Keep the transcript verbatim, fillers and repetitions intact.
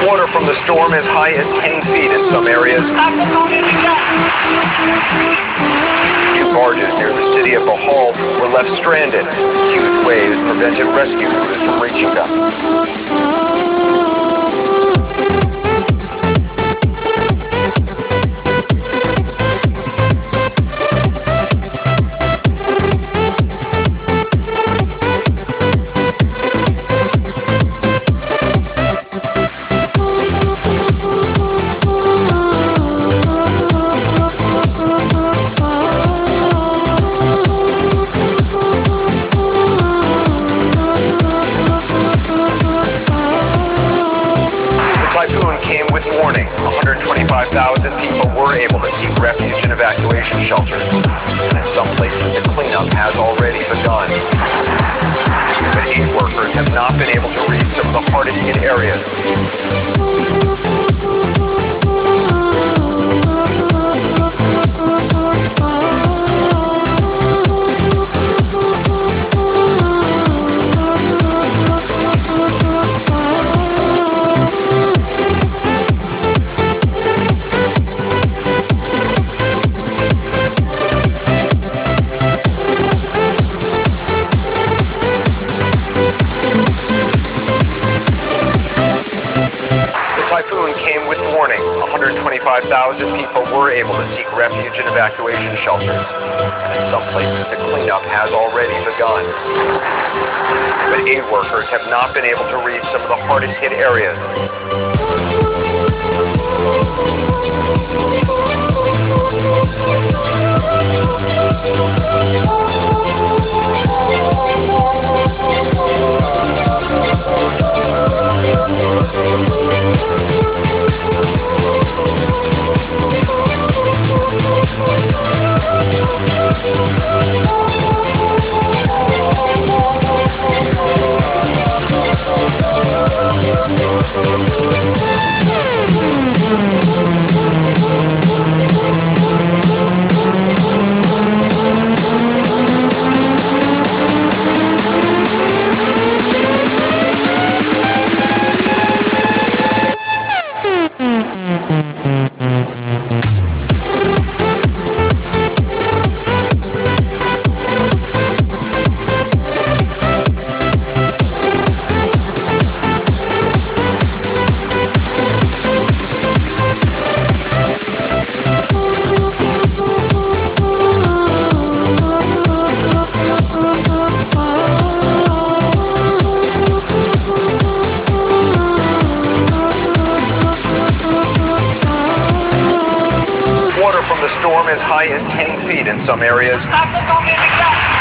Water from the storm as high as ten feet in some areas. Two barges near the city of Bohol were left stranded. Huge waves prevented rescue crews from reaching them. Came with warning. one hundred twenty-five thousand people were able to seek refuge in evacuation shelters. And in some places, the cleanup has already begun. But aid workers have not been able to reach some of the hardest hit areas. Typhoon came with warning. one hundred twenty-five thousand people were able to seek refuge in evacuation shelters. And in some places, the cleanup has already begun. But aid workers have not been able to reach some of the hardest hit areas. Water from the storm as high as ten feet in some areas.